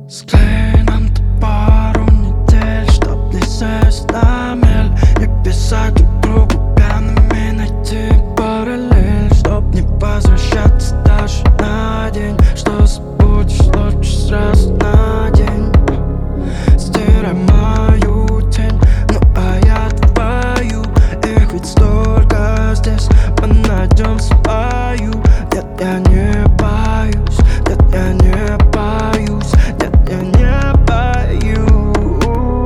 Склей нам-то пару недель, чтоб не сесть на мель и писать друг другу пьяными, найти параллель, чтоб не возвращаться даже на день. Что забудешь лучше раз на день. Стирай мою тень, ну а я твою. Их ведь столько здесь, мы найдем свою. Нет, я не боюсь, нет, я не боюсь, нет, я не боюсь.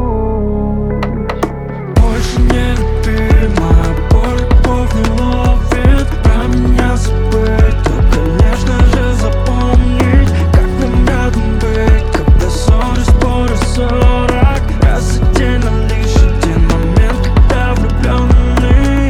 Больше не люби, моя боль любовь не ловит. Про меня забыть, то, конечно же, запомнить. Как нам рядом быть, когда ссоры, споры 40 раз в день, но лишь один момент, когда влюбленные.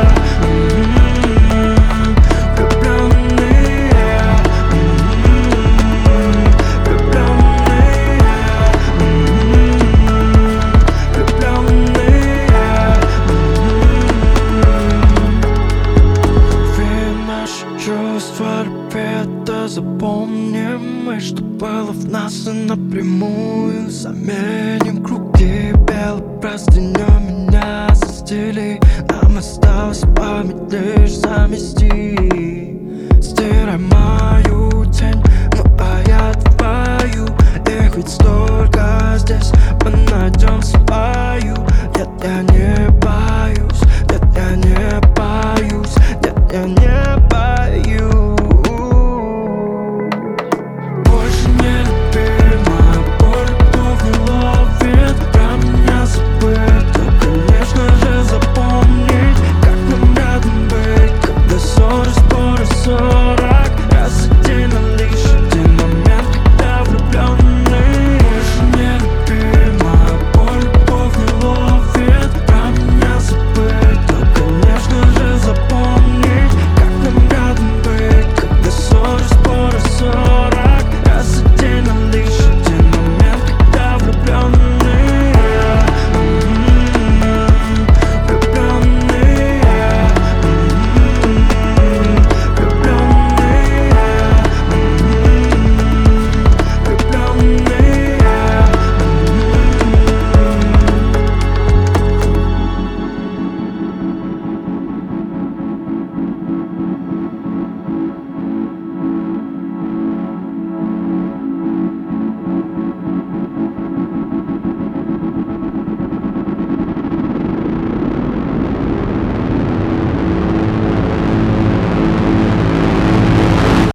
Чувства репета, запомним мы, что было в нас, и напрямую заменим круги белой простынёй. Меня застели, нам осталось память лишь замести. Стирай